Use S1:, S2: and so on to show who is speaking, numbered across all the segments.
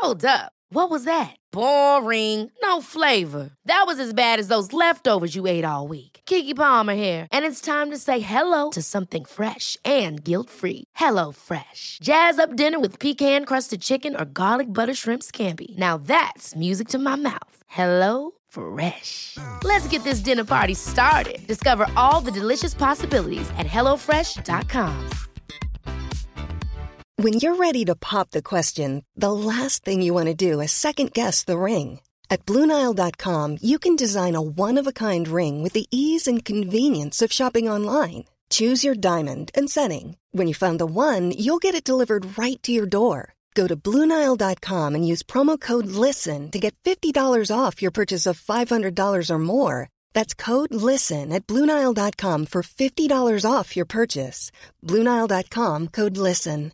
S1: Hold up. What was that? Boring. No flavor. That was as bad as those leftovers you ate all week. Keke Palmer here, and it's time to say hello to something fresh and guilt-free. Hello Fresh. Jazz up dinner with pecan-crusted chicken or garlic butter shrimp scampi. Now that's music to my mouth. Hello Fresh. Let's get this dinner party started. Discover all the delicious possibilities at hellofresh.com.
S2: When you're ready to pop the question, the last thing you want to do is second-guess the ring. At BlueNile.com, you can design a one-of-a-kind ring with the ease and convenience of shopping online. Choose your diamond and setting. When you find the one, you'll get it delivered right to your door. Go to BlueNile.com and use promo code LISTEN to get $50 off your purchase of $500 or more. That's code LISTEN at BlueNile.com for $50 off your purchase. BlueNile.com, code LISTEN.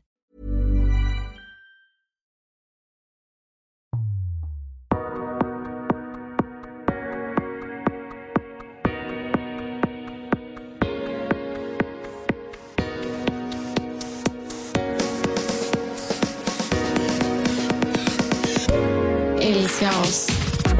S3: Älska oss.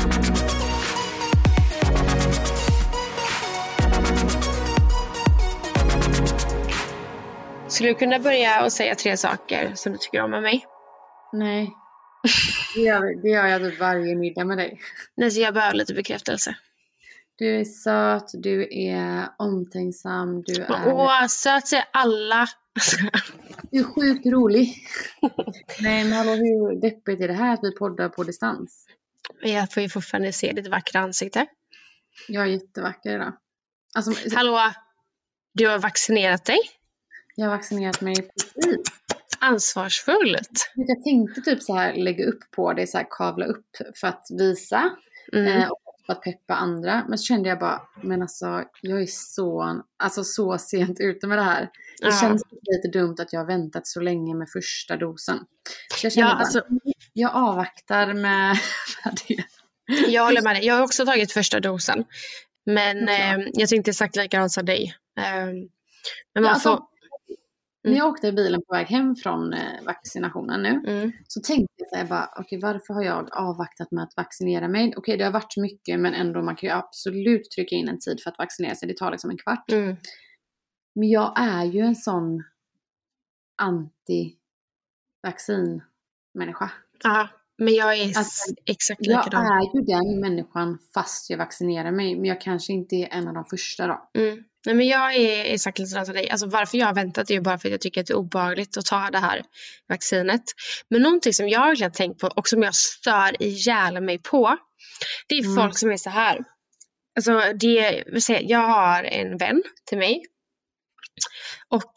S4: Skulle du kunna börja och säga 3 saker som du tycker om med mig?
S3: Nej. Det gör jag typ varje middag med dig.
S4: Nej, så jag behöver lite bekräftelse.
S3: Du är söt, du är omtänksam, du är...
S4: söt säger alla.
S3: Du är sjukt rolig. Nej, men hallå, hur deppigt är det här att vi poddar på distans?
S4: Jag får ju fortfarande se ditt vackra ansikte.
S3: Jag är jättevacker idag. Alltså,
S4: hallå, du har vaccinerat dig?
S3: Jag har vaccinerat mig precis.
S4: Ansvarsfullt.
S3: Jag tänkte typ så här lägga upp på det, så här kavla upp för att visa. Och för att peppa andra. Men så kände jag bara, men alltså jag är så sent ute med det här. Det känns lite dumt att jag har väntat så länge med första dosen. Så jag kände jag avvaktar med det.
S4: Jag håller med dig. Jag har också tagit första dosen. Men jag tänkte exakt likadant som dig. Men man får...
S3: När jag åkte i bilen på väg hem från vaccinationen nu, så tänkte jag så här bara, okej, varför har jag avvaktat med att vaccinera mig? Okej, det har varit mycket, men ändå man kan ju absolut trycka in en tid för att vaccinera sig. Det tar liksom en kvart. Men jag är ju en sån anti-vaccinmänniska.
S4: Ja, men jag är exakt likadan.
S3: Jag är ju den människan fast jag vaccinerar mig, men jag kanske inte är en av de första då.
S4: Nej, men jag är exakt likadan som dig. Alltså varför jag har väntat är ju bara för att jag tycker att det är obehagligt att ta det här vaccinet. Men någonting som jag verkligen tänkt på och som jag stör ihjäl mig på, det är folk som är så här. Alltså jag har en vän till mig. Och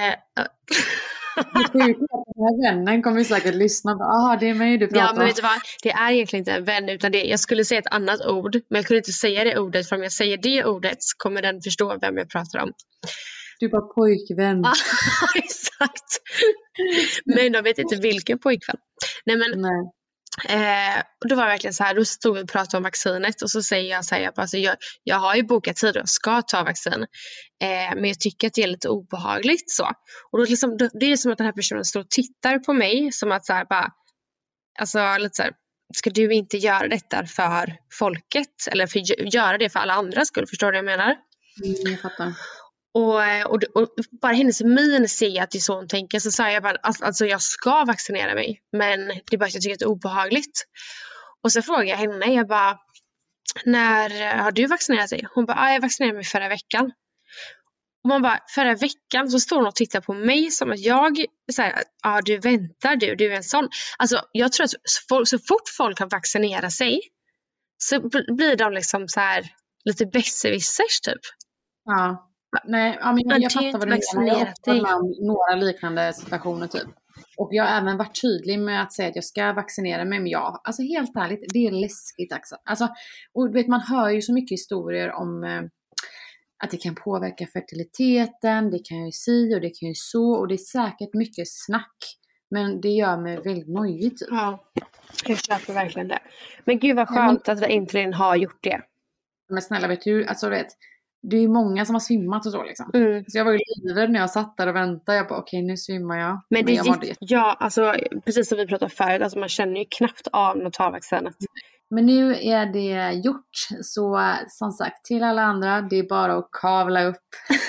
S3: den här vännen kommer säkert lyssna på, det är mig du pratar om.
S4: Ja, men vet du vad? Det är egentligen inte en vän, utan jag skulle säga ett annat ord, men jag kunde inte säga det ordet, för om jag säger det ordet så kommer den förstå vem jag pratar om.
S3: Du är bara pojkvän.
S4: Exakt. Men de vet inte vilken pojkvän. Nej. Och då var det verkligen så här, då stod vi och pratade om vaccinet, och så säger jag så här, alltså jag har ju bokat tid och ska ta vaccin, men jag tycker att det är lite obehagligt så. Och då liksom, det är som att den här personen står och tittar på mig som att så här bara, alltså lite så här, ska du inte göra detta för folket eller göra det för alla andra skull, förstår du vad jag menar?
S3: Jag fattar.
S4: Och bara hennes min ser att det är så hon tänker. Så sa jag bara, alltså jag ska vaccinera mig, men det är bara att jag tycker att det är obehagligt. Och så frågar jag henne, jag bara, när har du vaccinerat dig? Hon bara, jag vaccinerade mig förra veckan. Och man bara, förra veckan så står hon och tittar på mig som att jag säger, du väntar, du är en sån. Alltså jag tror att så fort folk har vaccinerat sig så blir de liksom så här lite besserwissers typ.
S3: Ja. Nej, men jag fattar vad du menar. Jag har också med några liknande situationer typ. Och jag har även varit tydlig med att säga att jag ska vaccinera mig. Men alltså helt ärligt, det är läskigt alltså, och du vet, man hör ju så mycket historier om att det kan påverka fertiliteten. Det kan ju si och det kan ju så. Och det är säkert mycket snack. Men det gör mig väldigt nöjd typ.
S4: Ja, jag köper verkligen det. Men gud vad skönt att vi äntligen har gjort det.
S3: Men snälla, vet du, alltså vet, det är många som har svimmat och så liksom. Så jag var ju livrädd när jag satt där och väntade. Jag bara okej, nu svimmar jag.
S4: Men det gick, ja, alltså precis som vi pratade förut, alltså man känner ju knappt av notalvaccinet.
S3: Men nu är det gjort, så som sagt till alla andra, det är bara att kavla upp.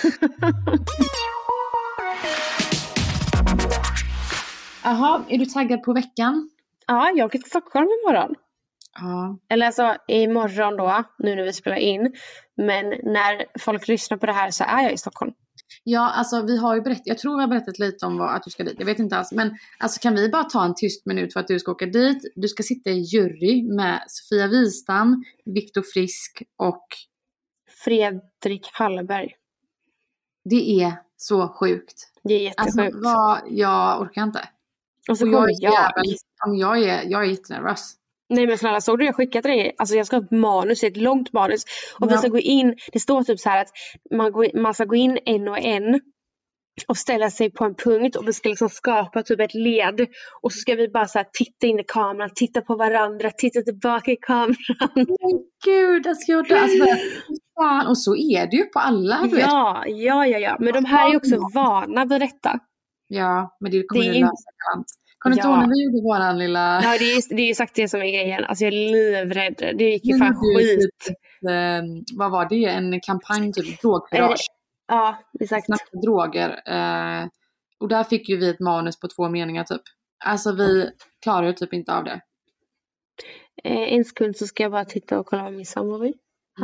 S3: Jaha, är du taggad på veckan?
S4: Ja, jag åker till Stockholm imorgon.
S3: Ja.
S4: Eller alltså imorgon då, nu när vi spelar in. Men när folk lyssnar på det här så är jag i Stockholm.
S3: Ja, alltså vi har ju berättat, jag tror vi har berättat lite om att du ska dit. Jag vet inte alls, men alltså kan vi bara ta en tyst minut för att du ska åka dit? Du ska sitta i jury med Sofia Wistam, Viktor Frisk och
S4: Fredrik Hallberg.
S3: Det är så sjukt.
S4: Det är jättesjukt.
S3: Alltså, jag orkar inte.
S4: Och så kommer
S3: jag är jättenervös.
S4: Nej men snälla, såg du jag skickat dig? Alltså jag ska ha ett manus, ett långt manus. Och vi ska gå in, det står typ så här att man ska gå in en och en. Och ställa sig på en punkt. Och vi ska liksom skapa typ ett led. Och så ska vi bara så här titta in i kameran. Titta på varandra. Titta tillbaka i kameran.
S3: Men gud, fan. Och så är det ju på alla. Du vet.
S4: Ja. Men de här är också vana vid detta.
S3: Ja, men det kommer ju lösa galant. Kan du inte ihåg när vi gjorde våran lilla...
S4: Ja, det är ju sagt det som är grejen. Alltså jag är livrädd. Det gick ju fan skit.
S3: Vad var det? En kampanj, typ drogkurage.
S4: Ja, exakt.
S3: Snacka droger. Och där fick ju vi ett manus på 2 meningar typ. Alltså vi klarar ju typ inte av det.
S4: En sekund så ska jag bara titta och kolla vad min sambo vill.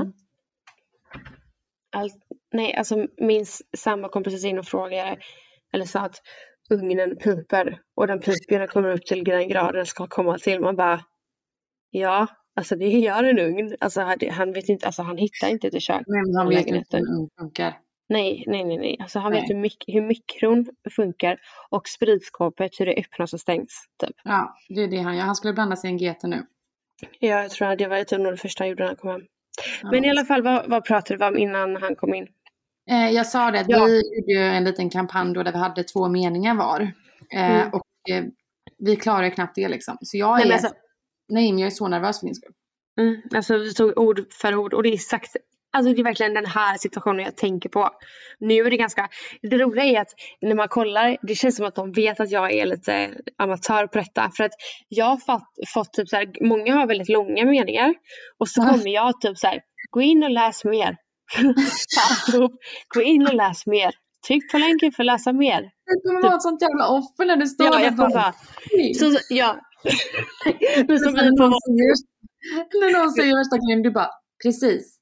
S4: Nej, alltså min sambo kom precis in och frågade. Eller sa att ugnen piper. Och den piper kommer upp till den graden ska komma till. Man bara, ja, alltså det gör en ugn. Alltså han vet inte, alltså han hittar inte till kök.
S3: Men han vet inte hur en ugn funkar.
S4: Nej. Alltså han vet hur mikron funkar. Och spritskåpet, hur det öppnas och stängs. Typ.
S3: Ja, det är det han gör. Han skulle blanda sig i en GT nu.
S4: Ja, jag tror att det var typ nog det första han gjorde när han kom hem. Ja. Men i alla fall, vad pratade vi om innan han kom in? Jag
S3: sa det att vi gjorde ju en liten kampanj då där vi hade 2 meningar var. Och vi klarar ju knappt det liksom. Så jag men jag är så nervös för din skull.
S4: Alltså vi tog ord för ord och det är sagt. Alltså det är verkligen den här situationen jag tänker på. Nu är det ganska, det roliga är att när man kollar, det känns som att de vet att jag är lite amatör på detta. För att jag har fått typ så här, många har väldigt långa meningar. Och så kommer jag typ så här, gå in och läs mer. Gå in och läs mer. Tryck på länken för att läsa mer.
S3: Det kommer vara ett sånt jävla offer när det står
S4: där. Jag kommer bara. Men så
S3: när någon säger värsta grejen, du bara, precis.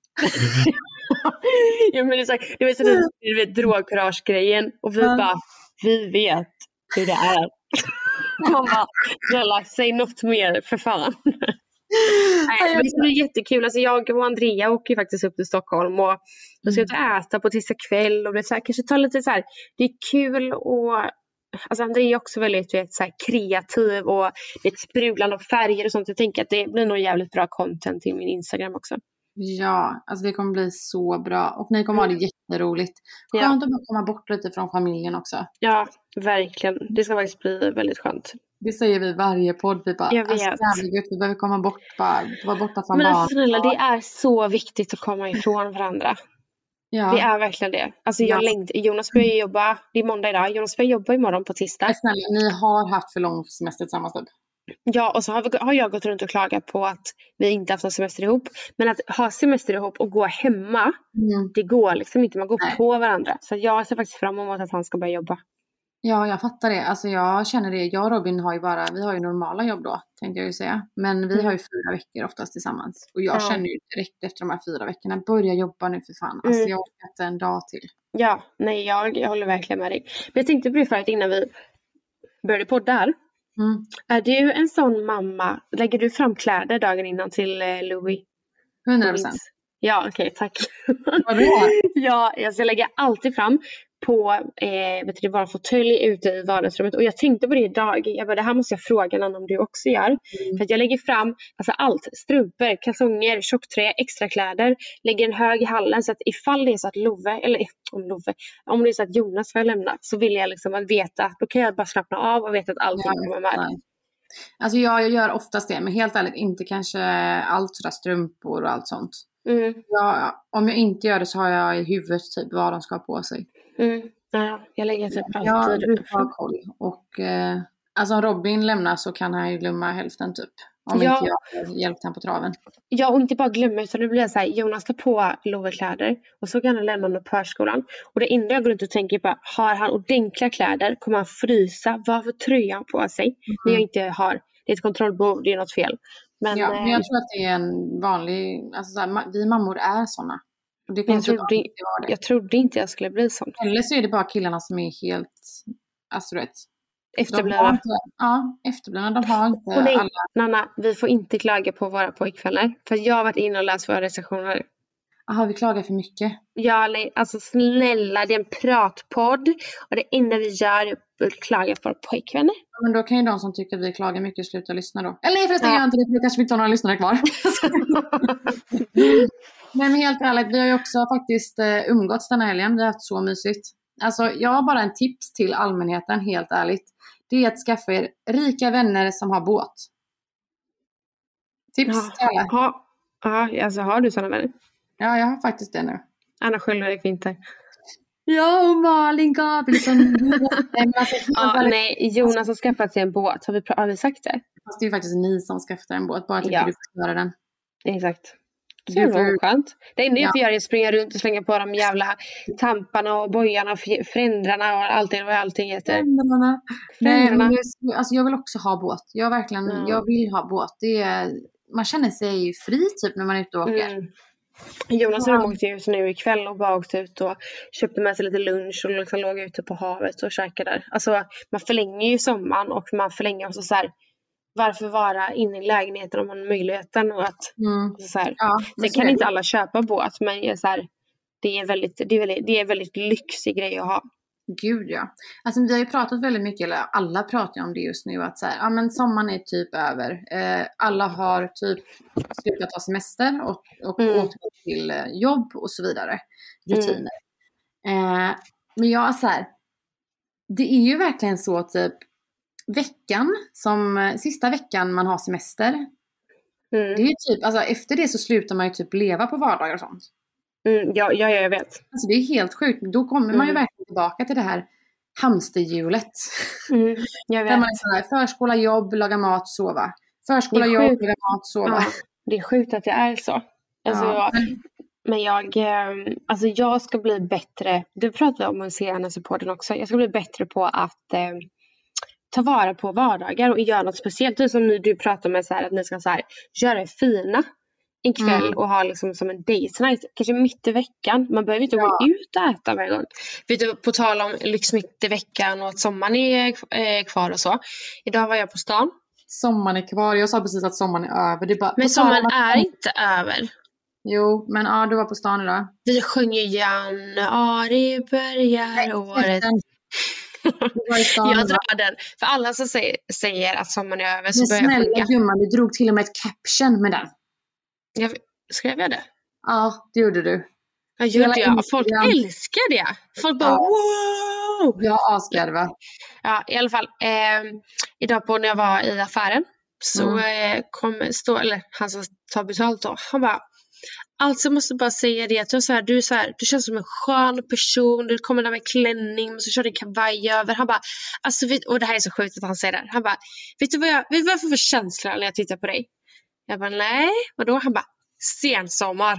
S4: Ja, men det var så du vet drogkurage-grejen. Och vi bara, vi vet hur det är. Man bara, Jella, säg något mer för fan. Nej, men det är jättekul. Alltså jag och Andrea åker faktiskt upp till Stockholm och då ska jag äta på tisdag kväll och det så här, kanske ta lite så här, det är kul och alltså Andrea är också väldigt så här, kreativ och ett sprudlande av färger och sånt. Jag tänker att det blir nog jävligt bra content till min Instagram också.
S3: Ja, alltså det kommer bli så bra och ni kommer ha det jätteroligt. Skönt att komma bort lite från familjen också.
S4: Ja, verkligen. Det ska faktiskt bli väldigt skönt.
S3: Det säger vi varje podd. Vi bara,
S4: jag vet.
S3: Alltså, vi behöver komma bort, vara borta från
S4: barn.
S3: Men
S4: snälla, det är så viktigt att komma ifrån varandra. Ja. Det är verkligen det. Alltså Jonas börjar jobba, det är måndag idag. Jonas börjar jobba imorgon på tisdag.
S3: Snälla, ni har haft för lång semester tillsammans typ.
S4: Ja, och så har jag gått runt och klagat på att vi inte haft någon semester ihop. Men att ha semester ihop och gå hemma, det går liksom inte. Man går på varandra. Så jag ser faktiskt fram emot att han ska börja jobba.
S3: Ja, jag fattar det. Alltså jag känner det. Jag och Robin har ju normala jobb då, tänkte jag ju säga. Men vi har ju 4 veckor oftast tillsammans. Och jag känner ju direkt efter de här 4 veckorna, börja jobba nu för fan. Alltså jag har inte en dag till. Ja,
S4: nej jag håller verkligen med dig. Men jag tänkte på det förut innan vi började podda här. Är du en sån mamma, lägger du fram kläder dagen innan till Louis?
S3: 100%.
S4: Ja, okej, tack.
S3: Vad bra.
S4: Ja, jag lägger alltid fram på våra fåtölj ute i vardagsrummet. Och jag tänkte på det idag. Jag bara, det här måste jag fråga någon om du också gör. För att jag lägger fram alltså allt. Strumpor, kalsonger, tjocktröja, extra kläder. Lägger en hög i hallen så att ifall det är så att om det är så att Jonas får lämna, så vill jag liksom att veta. Då kan jag bara slappna av och veta att allting kommer med.
S3: Alltså jag gör oftast det. Men helt ärligt inte kanske allt sådär strumpor och allt sånt. Om jag inte gör det så har jag i huvudet typ vad de ska ha på sig.
S4: Ja, jag lägger typ alltid.
S3: Jag brukar ha koll. Och alltså om Robin lämnar så kan han ju glömma hälften typ. Om inte jag har hjälpt han på traven.
S4: Ja, och inte bara glömma, utan det blir så här, Jonas ska på Love-kläder och så kan han lämna honom på förskolan. Och det enda jag går runt och tänker på, har han ordentliga kläder? Kommer han frysa? Vad för tröja på sig? När jag inte har, det är ett kontrollbehov, det är något fel. Men
S3: jag tror att det är en vanlig, alltså så här, vi mammor är såna. Det kan
S4: jag trodde inte jag skulle bli sån.
S3: Eller så är det bara killarna som är helt, alltså rätt.
S4: Efterblivna.
S3: Efterblivna. De har inte alla.
S4: Nanna, vi får inte klaga på våra pojkvänner. För jag har varit inne och läst våra recensioner.
S3: Jaha, vi klagar för mycket.
S4: Ja, alltså snälla, det är en pratpodd. Och det enda vi gör är att klaga på våra pojkvänner.
S3: Ja, men då kan ju de som tycker att vi klagar mycket sluta lyssna då. Eller nej, förresten, jag inte det. Kanske vi inte har några lyssnare kvar. Men helt ärligt, vi har ju också faktiskt umgåtts den här helgen. Vi har haft så mysigt. Alltså, jag har bara en tips till allmänheten, helt ärligt. Det är att skaffa er rika vänner som har båt. Tips till alla.
S4: Ja, alltså har du sådana vänner?
S3: Ja, jag har faktiskt det nu.
S4: Anna Sköldberg Winter.
S3: Ja, och Malin Gabrielsson.
S4: Nej, Jonas har skaffat sig en båt. Har vi sagt det?
S3: Fast det är ju faktiskt ni som skaffar en båt. Bara att du får göra den.
S4: Exakt. Det är skönt. Det enda jag får göra är att springa runt och slänga på de jävla tamparna och bojarna och förändrarna och allting heter.
S3: Förändrarna. Nej, alltså jag vill också ha båt. Jag vill ha båt. Man känner sig fri typ när man är ute och åker.
S4: Jonas och de åkte just nu ikväll och bara åkte ut och köpte med sig lite lunch och liksom låg ute på havet och käkade där. Alltså man förlänger ju sommaren och man förlänger också så här. Varför vara inne i lägenheten om man har möjligheten och att så här. Sen kan inte alla köpa båt, men så här, det är väldigt lyxig grej att ha.
S3: Gud ja. Alltså vi har ju pratat väldigt mycket, eller alla pratar om det just nu, att så här, men sommaren är typ över. Alla har typ slutat ta semester och återgått till jobb och så vidare. Rutiner. Men jag så här, det är ju verkligen så typ sista veckan man har semester. Det är ju typ, alltså efter det så slutar man ju typ leva på vardagar och sånt.
S4: Ja, jag vet.
S3: Alltså det är helt sjukt. Då kommer man ju verkligen tillbaka till det här hamsterhjulet.
S4: Jag vet.
S3: Där man är sån här, förskola, jobb, laga mat, sova. Förskola, jobb, laga mat, sova.
S4: Ja, det är sjukt att det är så. Alltså, men jag ska bli bättre. Det pratar vi om i senaste podden också. Jag ska bli bättre på att ta vara på vardagar och göra något speciellt. Det som du pratar med så här, att ni ska så här, göra det fina en kväll och ha liksom som en date night. Kanske mitt i veckan. Man behöver inte gå ut och äta varje gång. Vet du, på tal om lyx mitt i veckan och att sommaren är kvar och så. Idag var jag på stan.
S3: Sommaren är kvar. Jag sa precis att sommaren är över. Det är bara,
S4: men sommaren är inte över.
S3: Jo, men du var på stan idag.
S4: Vi sjunger januari börjar året. Jag drar den. För alla som säger att sommaren är över så börjar jag sjunga.
S3: Gumman, du drog till och med ett caption med den.
S4: Skrev jag det?
S3: Ja, det gjorde du.
S4: Jag gjorde jag. Folk älskar det. Folk bara wow!
S3: Jag avskar va?
S4: Ja, i alla fall. Idag när jag var i affären så kom han som tar betalt då. Han bara, alltså måste bara säga det att du känns som en skön person. Du kommer där med klänning och så kör du kavaj över. Han bara, alltså och det här är så sjukt att han säger det. Han bara, vet du vad jag får för känsla när jag tittar på dig? Jag bara, nej, vadå? Han bara, sensommar.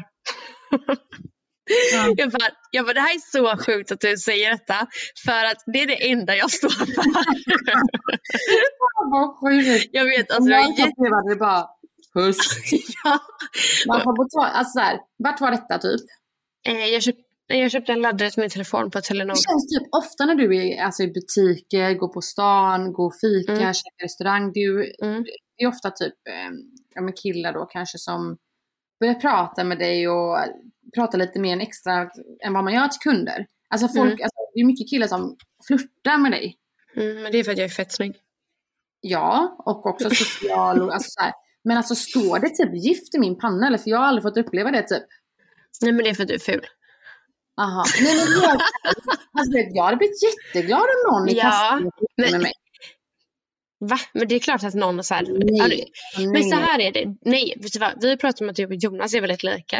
S4: Jag bara, det här är så sjukt att du säger detta. För att det är det enda jag står för.
S3: Vad sjukt.
S4: Jag vet, alltså
S3: det bara höst.
S4: Ja.
S3: Alltså så här, vart var detta typ?
S4: Jag köpte en laddare till min telefon på Telenor.
S3: Det känns typ ofta när du är alltså, i butiker, går på stan, går fika, käkar restaurang. Det är ofta typ killar då kanske som börjar prata med dig och prata lite mer extra än vad man gör till kunder. Alltså folk, alltså, det är mycket killar som flirtar med dig.
S4: Men det är för att jag är fett snygg.
S3: Ja, och också social. Alltså, så här. Men alltså står det typ gift i min panna? Eller för jag har aldrig fått uppleva det typ.
S4: Nej, men det är för att du är ful.
S3: Aha. Nej, men jag hade blivit jätteglad om någon i kassan med mig.
S4: Va? Men det är klart att någon så här. Men så här är det. Nej, vet du vad? Vi pratar om att du och Jonas är väldigt lika.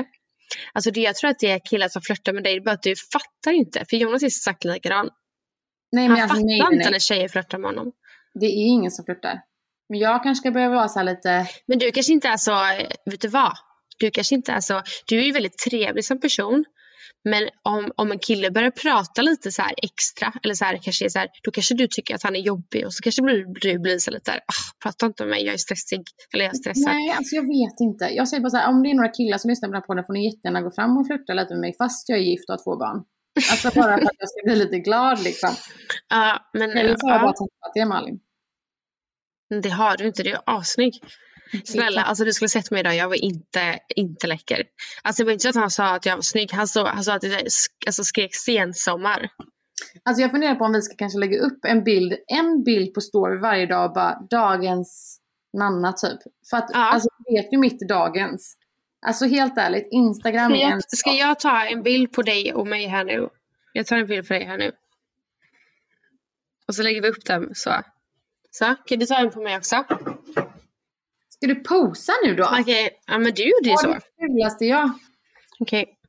S4: Alltså jag tror att det är killar som flörtar med dig. Det är bara att du fattar inte. För Jonas är exakt likadan.
S3: Nej, men
S4: han fattar inte när tjejer flörtar med honom.
S3: Det är ingen som flörtar. Men jag kanske ska börja vara så här lite...
S4: Men du kanske inte är så... Vet du vad? Du kanske inte är så... Du är ju väldigt trevlig som person. Men om en kille börjar prata lite så här extra. Eller så här, kanske är så här, då kanske du tycker att han är jobbig. Och så kanske du blir så lite där. Prata inte med mig, jag är stressig. Eller jag är stressad.
S3: Nej, alltså jag vet inte. Jag säger bara så här, om det är några killar som lyssnar på den här podden får ni jättegärna gå fram och flirta lite med mig. Fast jag är gift och har 2 barn. Alltså bara för att jag ska bli lite glad liksom.
S4: Ja, men...
S3: Eller så har jag bara tappat det, Malin.
S4: Det har du inte, det är assnygg. Snälla, alltså du skulle sett mig idag, jag var inte läcker. Alltså det var inte så att han sa att jag var snygg. Han sa att det alltså, skrek sensommar.
S3: Alltså jag funderar på om vi ska kanske lägga upp en bild på story varje dag. Bara dagens Nanna typ. För att alltså du vet ju mitt dagens. Alltså helt ärligt, Instagram
S4: ska jag ta en bild på dig och mig här nu? Jag tar en bild på dig här nu. Och så lägger vi upp dem så. Så, kan du ta en på mig också?
S3: Ska du posa nu då?
S4: Okej, ja men du gjorde ju så.
S3: Det fulaste jag.
S4: Okej.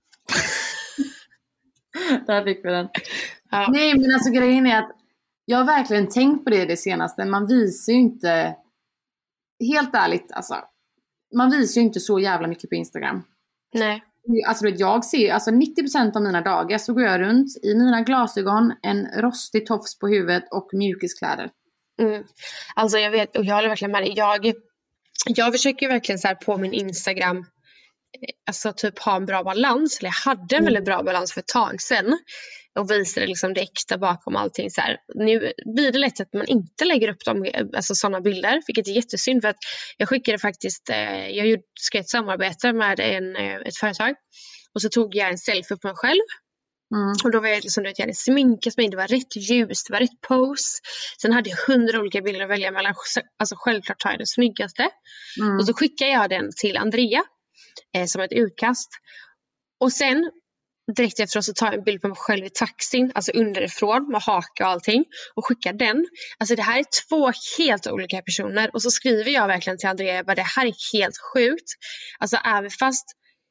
S3: Där fick vi den.
S4: Ja.
S3: Nej, men alltså grejen är att jag har verkligen tänkt på det senaste. Man visar ju inte, helt ärligt alltså, man visar ju inte så jävla mycket på Instagram.
S4: Nej.
S3: Alltså jag ser, alltså 90% av mina dagar så går jag runt i mina glasögon, en rostig tofs på huvudet och mjukiskläder.
S4: Alltså jag vet, och jag håller verkligen med dig. Jag försöker verkligen så här på min Instagram alltså typ ha en bra balans. Eller jag hade en väldigt bra balans för ett tag sedan. Och visade liksom det äkta bakom allting så här. Nu blir det lätt att man inte lägger upp alltså sådana bilder. Vilket är jättesynd för att jag skickade faktiskt, jag skrev ett samarbete med ett företag. Och så tog jag en selfie på mig själv. Och då var jag liksom, jag hade sminkat mig, det var rätt ljus, det var rätt pose. Sen hade jag 100 olika bilder att välja mellan. Alltså självklart tar jag den snyggaste. Och så skickade jag den till Andrea som ett utkast. Och sen direkt efteråt så tar jag en bild på mig själv i taxin, alltså underifrån med haka och allting, och skickar den. Alltså det här är 2 helt olika personer. Och så skriver jag verkligen till Andrea, jag bara, det här är helt sjukt. Alltså även fast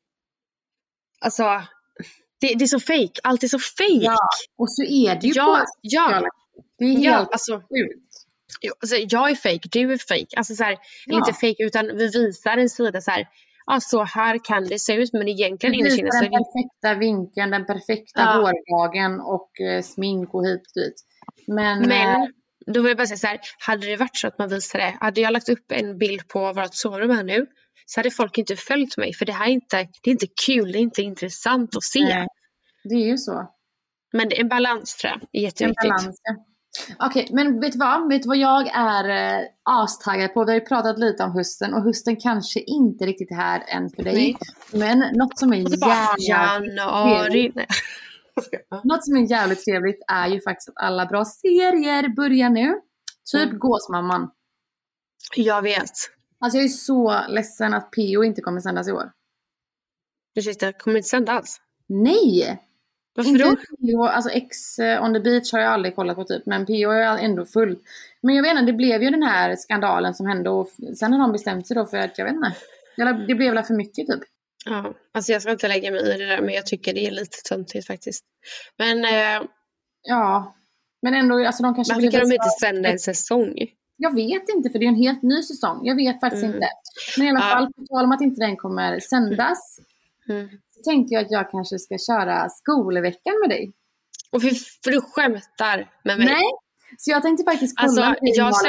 S4: alltså det är så fake. Allt är så fake.
S3: Ja, och så är det ju det är helt sjukt.
S4: Alltså, jag är fake, du är fake. Alltså så här, eller inte fake, utan vi visar en sida så här. Så här kan det se ut, men egentligen
S3: vi visar den perfekta vinkeln, den perfekta hårdagen och smink och hit och dit. Men
S4: då vill jag bara säga så här, hade det varit så att man visade, hade jag lagt upp en bild på vårt sovrum här nu, så hade folk inte följt mig. För det här är inte kul, det är inte intressant att se.
S3: Nej, det är ju så.
S4: Men det är en balans, tror jag. Det är jätteviktigt.
S3: En balans, ja. Okej, men vet du vad jag är astaggad på? Vi har ju pratat lite om hösten. Och hösten kanske inte riktigt är här än för dig.
S4: Nej.
S3: Men något som är
S4: januari.
S3: Något som är jävligt trevligt är ju faktiskt att alla bra serier börjar nu. Typ Gåsmamman.
S4: Jag vet.
S3: Alltså jag är så ledsen att P.O. inte kommer sändas i år.
S4: Ursäkta, kommer inte sända alls?
S3: Nej!
S4: Varför då?
S3: P.O. Alltså Ex on the Beach har jag aldrig kollat på typ. Men P.O. är ändå full. Men jag vet inte, det blev ju den här skandalen som hände. Och sen har de bestämt sig då för att jag vet inte. Det blev väl för mycket typ.
S4: Ja, alltså jag ska inte lägga mig i det där. Men jag tycker det är lite töntigt faktiskt. Men
S3: ja, men ändå alltså de kanske...
S4: Varför kan de inte sända en säsong?
S3: Jag vet inte, för det är en helt ny säsong. Jag vet faktiskt inte. Men i alla fall, på tal om att inte den kommer sändas, så tänkte jag att jag kanske ska köra skolveckan med dig.
S4: Och för du skämtar med mig.
S3: Nej, så jag tänkte faktiskt kolla.
S4: Alltså,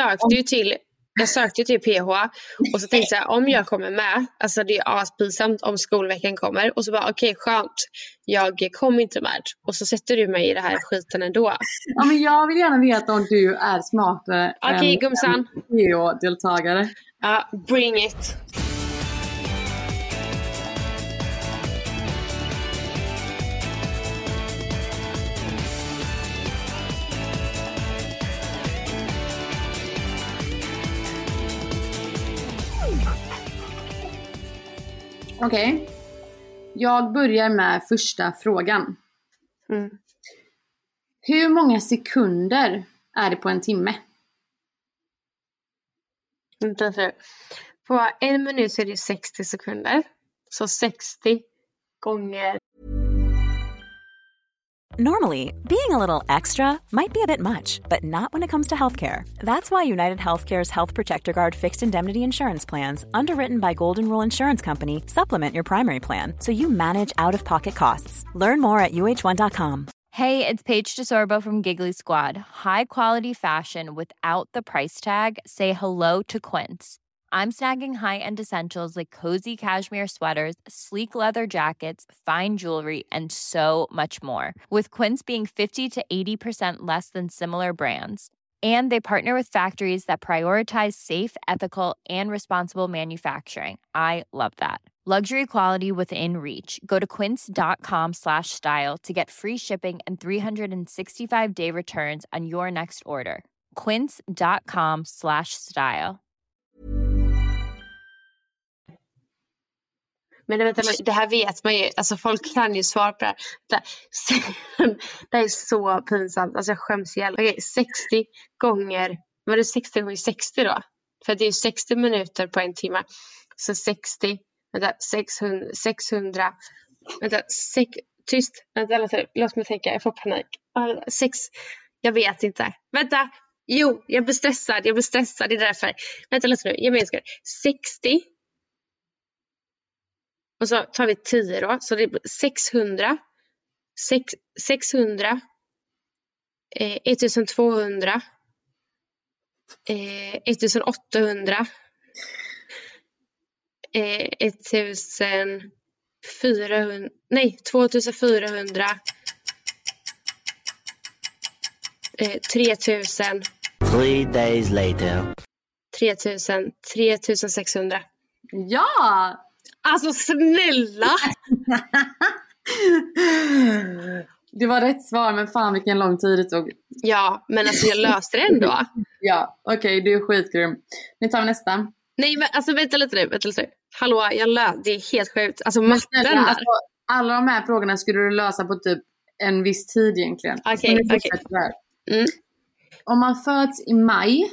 S4: jag sökte ju till PH och så tänkte jag, om jag kommer med, alltså det är aspinsamt om skolveckan kommer, och så bara okej, skönt, jag kommer inte med, och så sätter du mig i det här skiten ändå.
S3: Ja, men jag vill gärna veta om du är smartare
S4: än
S3: PH-deltagare.
S4: Ja, bring it.
S3: Okej. Jag börjar med första frågan. Hur många sekunder är det på en timme?
S4: På 1 minut så är det 60 sekunder. Så 60 gånger.
S5: Normally, being a little extra might be a bit much, but not when it comes to healthcare. That's why United Healthcare's Health Protector Guard fixed indemnity insurance plans, underwritten by Golden Rule Insurance Company, supplement your primary plan so you manage out-of-pocket costs. Learn more at uh1.com.
S6: Hey, it's Paige DeSorbo from Giggly Squad. High quality fashion without the price tag. Say hello to Quince. I'm snagging high-end essentials like cozy cashmere sweaters, sleek leather jackets, fine jewelry, and so much more. With Quince being 50 to 80% less than similar brands. And they partner with factories that prioritize safe, ethical, and responsible manufacturing. I love that. Luxury quality within reach. Go to quince.com/style to get free shipping and 365-day returns on your next order. Quince.com/style.
S4: Men vänta, det här vet man ju. Alltså folk kan ju svara på det här. Det är så pinsamt. Alltså jag skäms ihjäl. Okej, 60 gånger. Var det 60 gånger 60 då? För det är ju 60 minuter på en timme. Så 60. Vänta, 600. Vänta, tyst. Vänta, låt mig tänka. Jag får panik. 6. Jag vet inte. Vänta. Jo, jag blir stressad. Det är därför. Vänta lite nu. Jag menar 60. Och så tar vi 10 då. Så det blir 600. 600. 1200. 1800. 1400. Nej, 2400. 3000.
S7: 3 days later.
S4: 3600.
S3: Ja!
S4: Alltså snälla!
S3: Det var rätt svar, men fan vilken lång tid det tog.
S4: Ja, men alltså jag löste det ändå.
S3: Ja, okej, du är skitgrym. Nu tar vi nästa.
S4: Nej, men alltså vänta lite nu. Hallå, jag löste. Det är helt sjukt. Alltså matten där.
S3: Alltså, alla de här frågorna skulle du lösa på typ en viss tid egentligen.
S4: Okej.
S3: Om man föds i maj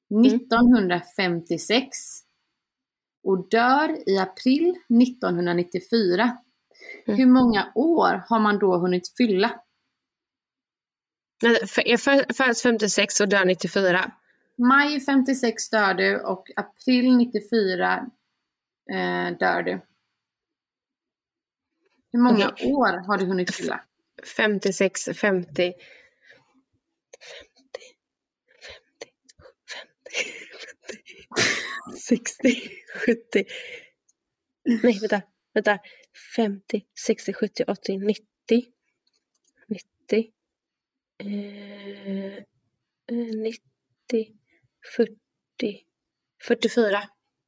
S3: 1956 och dör i april 1994. Hur många år har man då hunnit fylla?
S4: Jag föds 56 och dör 94.
S3: Maj 56 dör du och april 94 dör du. Hur många år har du hunnit fylla?
S4: 56, 50. 60, 70. Nej, vänta. 50, 60, 70, 80, 90. 90. 40. 44.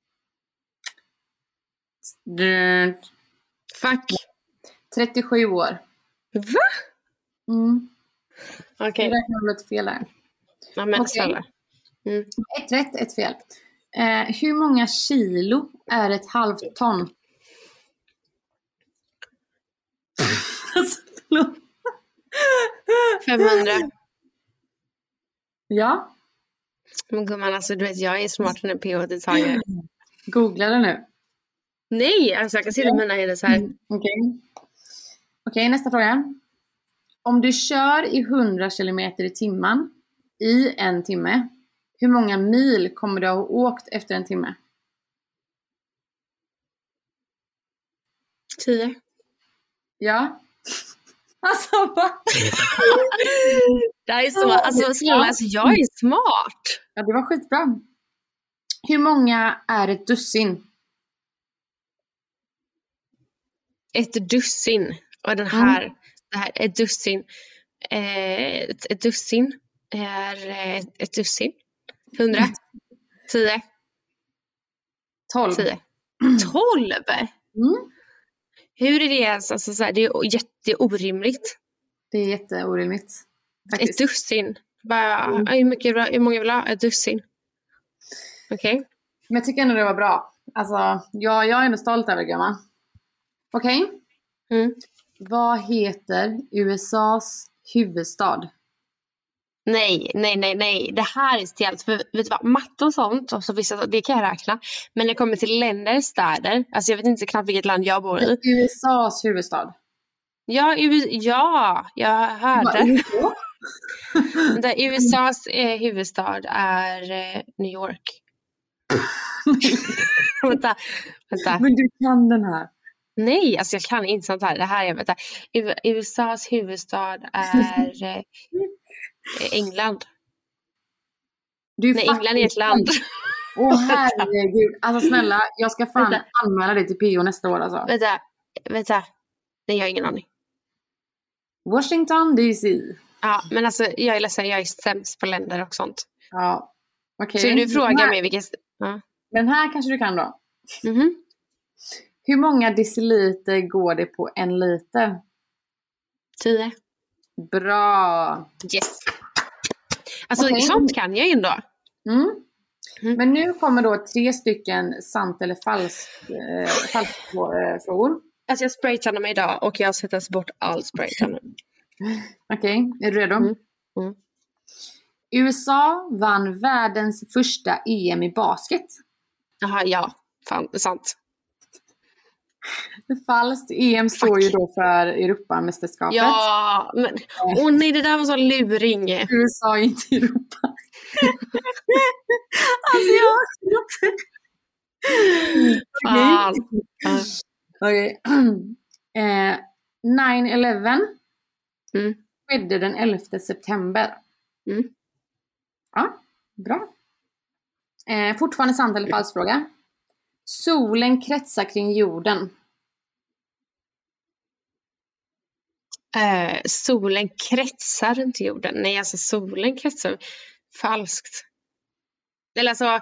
S4: Fuck.
S3: 37 år.
S4: Va? Okej.
S3: Jag räknar lite fel här.
S4: Ja, men snälla.
S3: Ett rätt, ett fel. Hur många kilo är ett halvt ton? Alltså,
S4: 500.
S3: Ja.
S4: Men gumman, alltså du vet, jag är smartare än PH-deltagare.
S3: Googla det nu.
S4: Nej, alltså jag kan se det med mina händer så här.
S3: Okej, nästa fråga. Om du kör i 100 kilometer i timmen i en timme, hur många mil kommer du ha åkt efter en timme?
S4: 10.
S3: Ja. Alltså vad?
S4: Det är så, alltså snälla, alltså, jag är smart.
S3: Ja, det var skitbra. Hur många är ett dussin?
S4: Ett dussin. Och den här, det här ett dussin. Ett dussin är ett dussin. 100. 10.
S3: 12.
S4: 10. 12? Hur är det ens? Alltså, så här, det är jätteorimligt.
S3: Det är jätteorimligt. Faktiskt.
S4: Ett dussin. Bara, hur många vill ha? Ett dussin. Okej.
S3: Men jag tycker ändå det var bra. Alltså, jag är ändå stolt över det, gumman. Okej. Vad heter USAs huvudstad?
S4: Nej. Det här är stelt. För vet du vad, matte och sånt, och så vissa, det kan jag räkna. Men när det kommer till länder, städer. Alltså jag vet inte knappt vilket land jag bor i.
S3: USAs huvudstad.
S4: Ja, jag hörde. USAs huvudstad är New York. vänta.
S3: Men du kan den här.
S4: Nej, alltså jag kan inte sånt här. Det här är, vänta. USAs huvudstad är England. England är ett land.
S3: Herregud. Alltså snälla, jag ska fan anmäla dig till PO nästa år alltså.
S4: Vänta. Nej, jag har ingen aning.
S3: Washington DC.
S4: Ja, men alltså jag är ledsen, jag är sämst på länder och sånt.
S3: Ja, okej.
S4: Så du frågar mig vilken... Ja.
S3: Den här kanske du kan då.
S4: Mm-hmm.
S3: Hur många deciliter går det på 1 liter?
S4: 10.
S3: Bra.
S4: Yes. Alltså sånt kan jag ändå.
S3: Men nu kommer då 3 stycken sant eller falskt frågor.
S4: Alltså jag spraytannar mig idag och jag har sett bort all spraytannar.
S3: Okej, är du redo? USA vann världens första EM i basket.
S4: Jaha, ja. Fan, det är sant.
S3: Falskt. EM står ju då för Europamästerskapet.
S4: Ja, men... nej, det där var så luring.
S3: USA är inte Europa. Alltså jag... Okej. 9/11 skedde den 11 september. Ja, bra. Fortfarande sant eller falsk fråga. Solen kretsar kring jorden.
S4: Solen kretsar runt jorden. Nej, alltså solen kretsar. Falskt. Eller alltså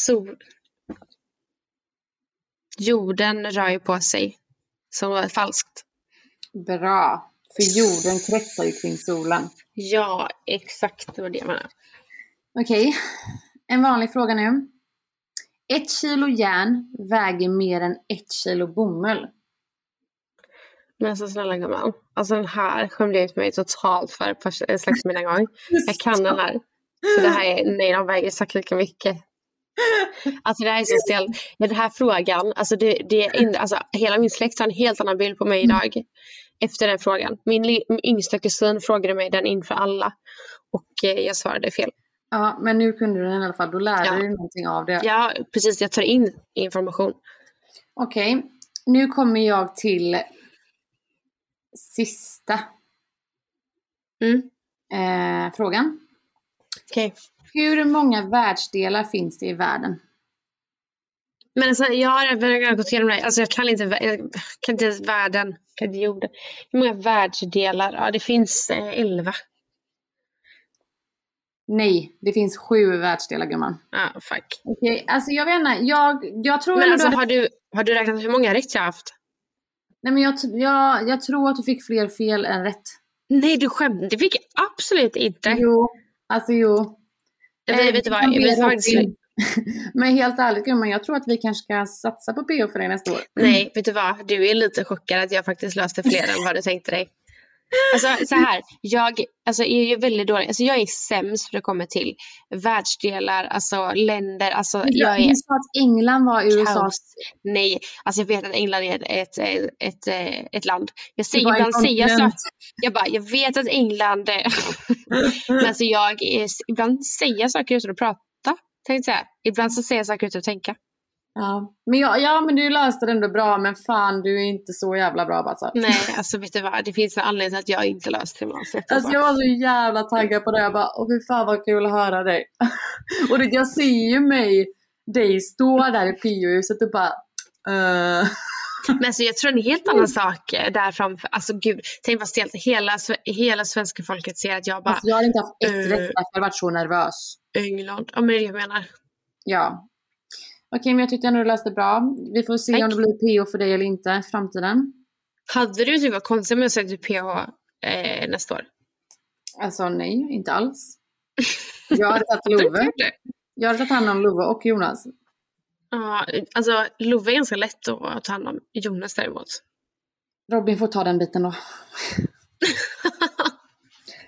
S4: jorden rör ju på sig. Så var falskt.
S3: Bra. För jorden kretsar ju kring solen.
S4: Ja, exakt. Det var det jag menade.
S3: Okej. En vanlig fråga nu. 1 kilo järn väger mer än 1 kilo bomull.
S4: Men så snälla gumman. Alltså den här skämde jag ut mig totalt för en slags mina gång. Jag kan den här. Så det här är, nej, de väger exakt lika mycket. Alltså det här är så stelt. Men den här frågan, alltså alltså hela min släkt har en helt annan bild på mig idag. Efter den frågan. Min yngsta kusin frågade mig den inför alla. Och jag svarade fel.
S3: Ja, men nu kunde du den i alla fall. Då lärde du någonting av det.
S4: Ja, precis. Jag tar in information.
S3: Okej. Nu kommer jag till sista frågan.
S4: Okej.
S3: Hur många världsdelar finns det i världen?
S4: Men alltså, jag har gått igenom det. Alltså jag kan inte världen. Kan inte jorden. Hur många världsdelar? Ja, det finns 11.
S3: Nej, det finns 7 världsdelar, gumman.
S4: Ja, fuck.
S3: Okej, alltså jag vet inte. Jag tror...
S4: Men alltså, har du räknat hur många rätt jag har haft?
S3: Nej, men jag tror att du fick fler fel än rätt.
S4: Nej, du skämtar. Det fick jag absolut inte.
S3: Jo.
S4: Vet du vad?
S3: Men helt ärligt, gumman, jag tror att vi kanske ska satsa på PO för dig nästa år.
S4: Nej, vet du vad? Du är lite chockad att jag faktiskt löste fler än vad du tänkte dig. Alltså så här, jag är ju väldigt dålig. Alltså jag är sämst för att komma till världsdelar, alltså länder, alltså jag är...
S3: Du sa att England var USA.
S4: Nej, alltså jag vet att England är ett land. Jag vet att England men alltså ibland säger jag saker utan att prata, tänkte jag. Ibland så säger jag saker utan att tänka.
S3: Ja, men du löste det ändå bra. Men fan, du är inte så jävla bra, alltså.
S4: Nej, alltså vet du vad? Det finns en anledning till att jag inte löste det.
S3: Alltså jag var så jävla taggad på det. Jag bara, fy fan vad kul att höra dig. Och jag ser ju dig stå där i PO-huset och bara...
S4: Men alltså jag tror det är en helt annan sak där framför. Alltså gud, tänk vad stelt. Hela svenska folket ser att jag bara...
S3: Alltså, jag hade inte haft ett rätt. Jag hade varit så nervös.
S4: England, ja men det är det jag menar.
S3: Ja. Okej, men jag tyckte ändå du löste bra. Vi får se om det blir PO för dig eller inte i framtiden.
S4: Hade du typ varit konstigt med att söka PH nästa år?
S3: Alltså nej, inte alls. Jag hade tagit Love. Jag hade tagit hand om Love och Jonas.
S4: Ja, alltså Love är ganska lätt att ta hand om. Jonas däremot.
S3: Robin får ta den biten då.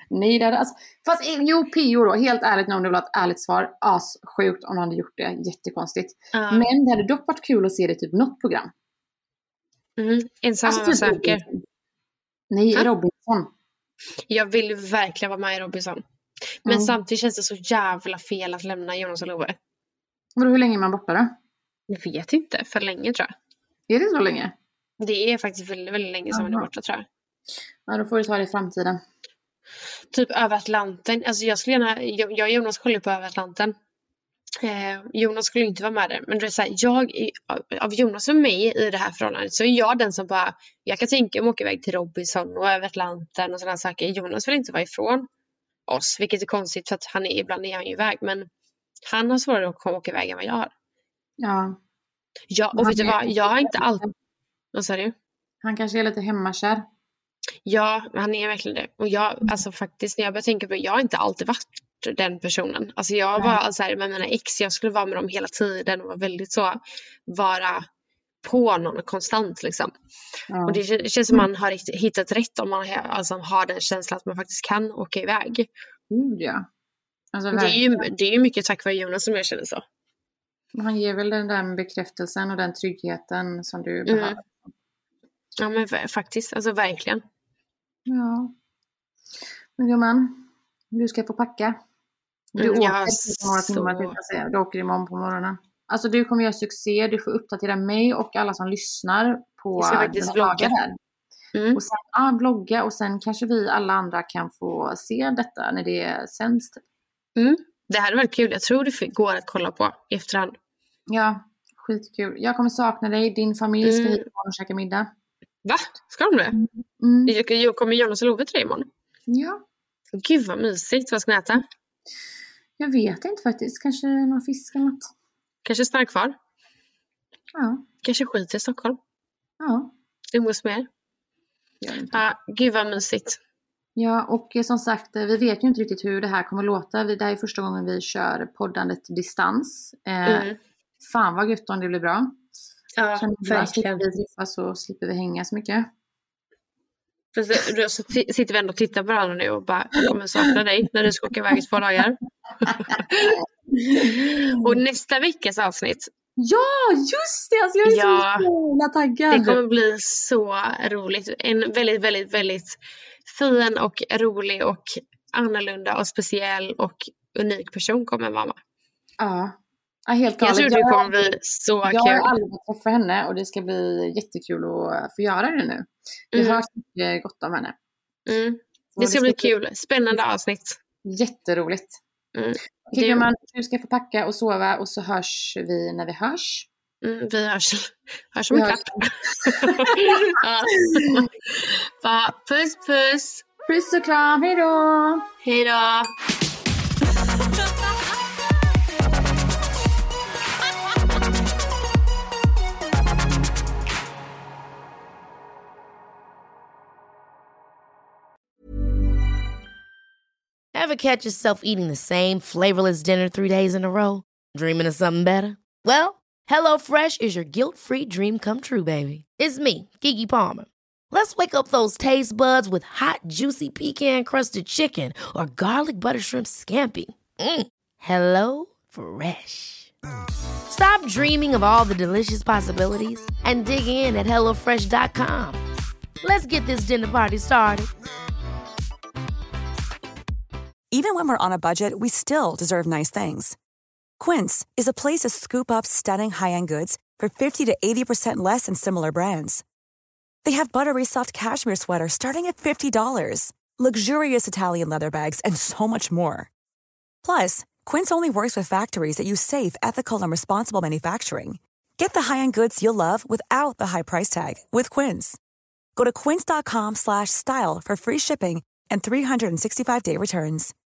S3: Nej, det hade, alltså, fast PO då, helt ärligt, om du vill ha ett ärligt svar, sjukt om de hade gjort det, jättekonstigt. Men det hade dock varit kul att se det typ något program.
S4: Ensamma söker.
S3: Nej, Robinson.
S4: Jag vill verkligen vara med i Robinson. Men samtidigt känns det så jävla fel att lämna Jonas och Love.
S3: Hur länge är man borta då?
S4: Jag vet inte, för länge tror jag.
S3: Är det så länge?
S4: Det är faktiskt väldigt, väldigt länge som man är borta tror jag.
S3: Ja, då får du ta det i framtiden.
S4: Typ över Atlanten. Alltså jag skulle gärna, jag och Jonas kollar på över Atlanten. Jonas skulle inte vara med där. Men det är så här, av Jonas och mig i det här förhållandet så är jag den som bara, jag kan tänka mig att åka iväg till Robinson och över Atlanten och sådana saker. Jonas vill inte vara ifrån oss, vilket är konstigt för att ibland är han ju iväg. Men han har svårare att åka iväg än vad jag har. Ja, och vet du vad? Jag har inte alltid... Vad sa du?
S3: Han kanske är lite hemmakär.
S4: Ja, han är verkligen det. Och jag, alltså faktiskt, när jag börjar tänka på det, jag har inte alltid varit den personen. Alltså jag var så här med mina ex, jag skulle vara med dem hela tiden och var väldigt så, vara på någon konstant liksom. Och det känns som man har hittat rätt om man har den känslan att man faktiskt kan åka iväg.
S3: Ja. Alltså,
S4: det är ju mycket tack vare Jonas som jag känner så.
S3: Han ger väl den där bekräftelsen och den tryggheten som du behöver.
S4: Ja, men faktiskt, alltså verkligen.
S3: Ja. Men gumman, du ska få packa. Du åker imorgon på morgonen. Alltså du kommer göra succé, du får uppdatera mig och alla som lyssnar på
S4: dina dagar här.
S3: Och sen blogga och sen kanske vi alla andra kan få se detta när det sänds.
S4: Det här är väldigt kul, jag tror det går att kolla på i efterhand.
S3: Ja, skitkul. Jag kommer sakna dig, din familj ska hit och käka middag.
S4: Va? Ska de det? Jag kommer Jonas och Love till dig imorgon.
S3: Ja.
S4: Gud vad mysigt, vad ska ni äta?
S3: Jag vet inte faktiskt, kanske någon fisk eller något.
S4: Kanske stannar kvar?
S3: Ja.
S4: Kanske skiter i Stockholm?
S3: Ja.
S4: Umgås med er? Ja, gud vad mysigt.
S3: Ja, och som sagt, vi vet ju inte riktigt hur det här kommer låta. Det här är första gången vi kör poddandet distans. Fan vad gött om det blir bra.
S4: Ja, verkligen.
S3: Vi träffas så slipper vi hänga så mycket.
S4: Då sitter vi ändå och tittar på varandra nu och bara kommer sakna dig när du ska åka iväg i 2 dagar. Och nästa veckas avsnitt.
S3: Ja, just det! Alltså jag är så jävla taggad.
S4: Det kommer bli så roligt. En väldigt, väldigt, väldigt fin och rolig och annorlunda och speciell och unik person kommer vara med.
S3: Ja, helt galet.
S4: Jag tror det kommer bli så kul.
S3: Jag har aldrig träffat henne och det ska bli jättekul att få göra det nu. Jag har hört mycket gott om henne.
S4: Det ska bli kul. Spännande avsnitt.
S3: Jätteroligt. Okej, du ska få packa och sova och så hörs vi när vi hörs.
S4: Vi hörs som en katt. Puss, puss.
S3: Puss och kram, hej då.
S4: Hej då.
S1: Ever catch yourself eating the same flavorless dinner 3 days in a row? Dreaming of something better? Well, HelloFresh is your guilt-free dream come true, baby. It's me, Keke Palmer. Let's wake up those taste buds with hot, juicy pecan-crusted chicken or garlic butter shrimp scampi. Hello Fresh. Stop dreaming of all the delicious possibilities and dig in at HelloFresh.com. Let's get this dinner party started.
S8: Even when we're on a budget, we still deserve nice things. Quince is a place to scoop up stunning high-end goods for 50 to 80% less than similar brands. They have buttery soft cashmere sweaters starting at $50, luxurious Italian leather bags, and so much more. Plus, Quince only works with factories that use safe, ethical, and responsible manufacturing. Get the high-end goods you'll love without the high price tag with Quince. Go to quince.com/style for free shipping and 365-day returns.